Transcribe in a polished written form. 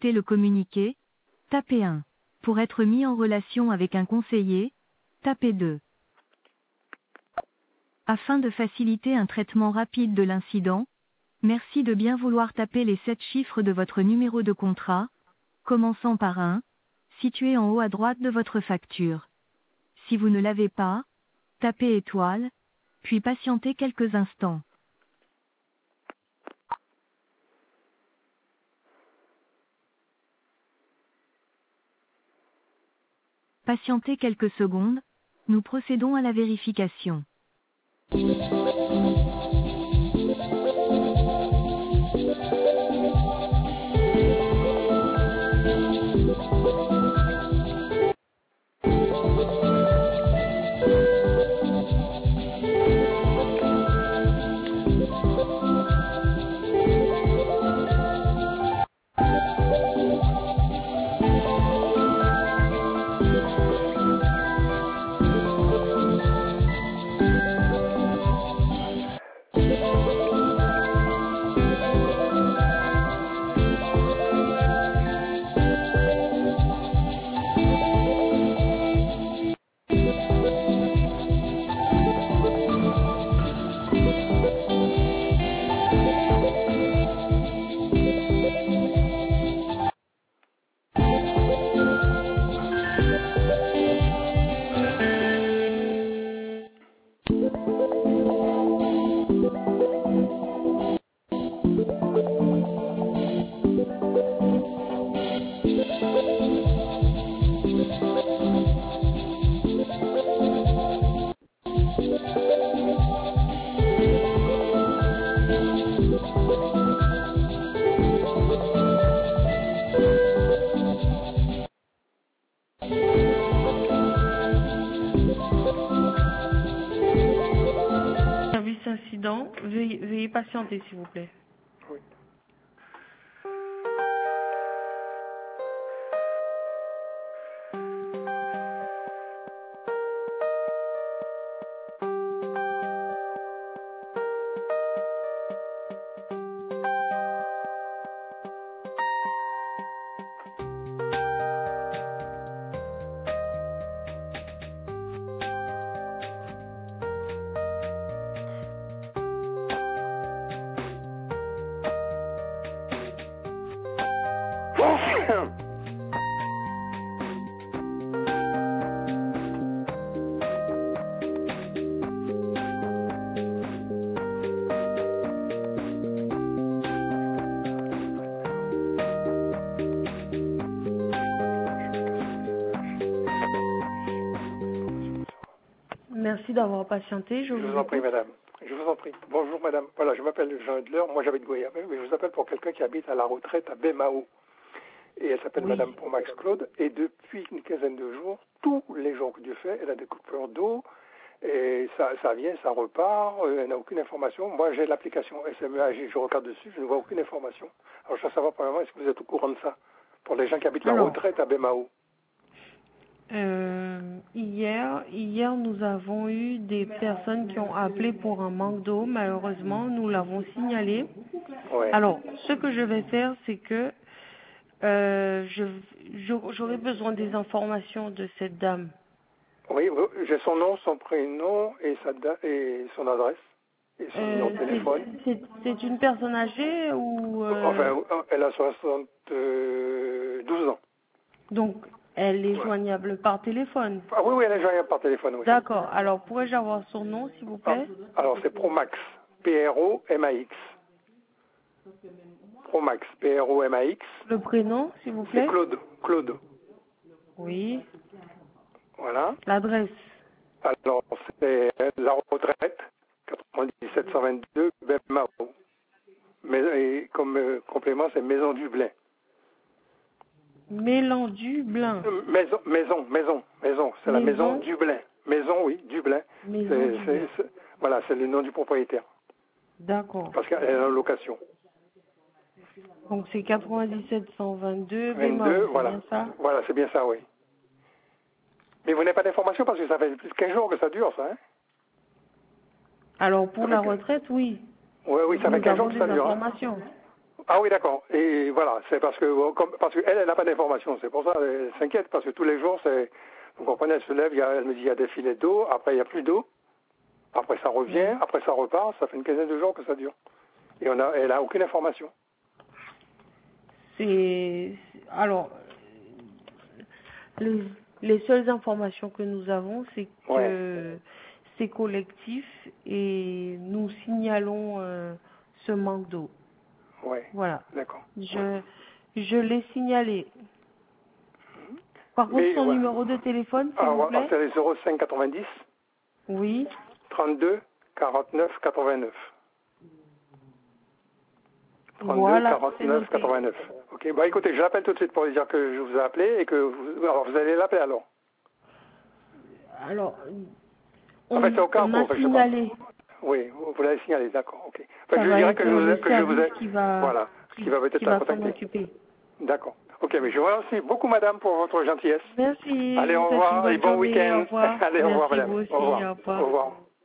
souhaitez le communiquer, tapez 1. Pour être mis en relation avec un conseiller, tapez 2. Afin de faciliter un traitement rapide de l'incident, merci de bien vouloir taper les 7 chiffres de votre numéro de contrat, commençant par 1, situé en haut à droite de votre facture. Si vous ne l'avez pas, tapez étoile, puis patientez quelques instants. Patientez quelques secondes, nous procédons à la vérification. Service incident, veuillez patienter s'il vous plaît. Oui. Merci d'avoir patienté. Je vous en prie, madame. Je vous en prie. Bonjour, madame. Voilà, je m'appelle Jean Edler. Moi, j'habite Goya. Mais je vous appelle pour quelqu'un qui habite à la retraite à Bémao. Et elle s'appelle Madame Promax Claude. Et depuis une quinzaine de jours, tous les jours que Dieu fait, elle a des coupures d'eau. Et ça vient, ça repart. Elle n'a aucune information. Moi, j'ai l'application SMEAG. Je regarde dessus. Je ne vois aucune information. Alors, je veux savoir, premièrement, est-ce que vous êtes au courant de ça? Pour les gens qui habitent la retraite à Bémao. Hier, nous avons eu des personnes qui ont appelé pour un manque d'eau. Malheureusement, nous l'avons signalé. Ouais. Alors, ce que je vais faire, c'est que j'aurai besoin des informations de cette dame. Oui, j'ai son nom, son prénom et son adresse et son numéro de téléphone. C'est une personne âgée ou Enfin, elle a 72 ans. Donc, elle est joignable par téléphone? Ah oui, elle est joignable par téléphone, oui. D'accord. Alors, pourrais-je avoir son nom, s'il vous plaît? Alors, c'est Promax, P-R-O-M-A-X. Promax, P-R-O-M-A-X. Le prénom, s'il vous plaît? C'est Claude. Oui. Voilà. L'adresse? Alors, c'est la retraite, 97-122, Bémao. Mais comme complément, c'est Maison du Blain. Maison du Blain. Maison. C'est la Maison du Blain. Maison, oui, du Blain. Voilà, c'est le nom du propriétaire. D'accord. Parce qu'elle est en location. Donc c'est 97-122, 22, voilà. Bien ça? Voilà, c'est bien ça, oui. Mais vous n'avez pas d'informations parce que ça fait plus de 15 jours que ça dure, ça, hein? Alors pour la retraite, oui. Oui, ça fait 15 jours que ça dure. Hein? Ah oui, d'accord. Et voilà, c'est parce que elle n'a pas d'informations. C'est pour ça elle s'inquiète, parce que tous les jours, vous comprenez, elle se lève, elle me dit il y a des filets d'eau, après il n'y a plus d'eau, après ça revient, après ça repart, ça fait une quinzaine de jours que ça dure. Et elle n'a aucune information. Alors, les seules informations que nous avons, c'est que c'est collectif et nous signalons ce manque d'eau. Oui. Voilà. D'accord. Je l'ai signalé. Par contre, son numéro de téléphone, s'il vous plaît. C'est les 05 90. Oui. 32 49 89. 32 voilà, 49 89. Ok, bah écoutez, je l'appelle tout de suite pour lui dire que je vous ai appelé et que alors vous allez l'appeler alors. Alors, en fait, c'est au cas où, a signalé. Oui, vous l'avez signalé, d'accord, ok. Enfin, je dirais que je vous ai, qui va peut-être s'en occuper. D'accord. Ok, mais je vous remercie beaucoup, madame, pour votre gentillesse. Merci. Allez, au revoir et bon week-end. Au revoir. Allez, au revoir, madame. Vous aussi, Au revoir. au revoir. Au revoir.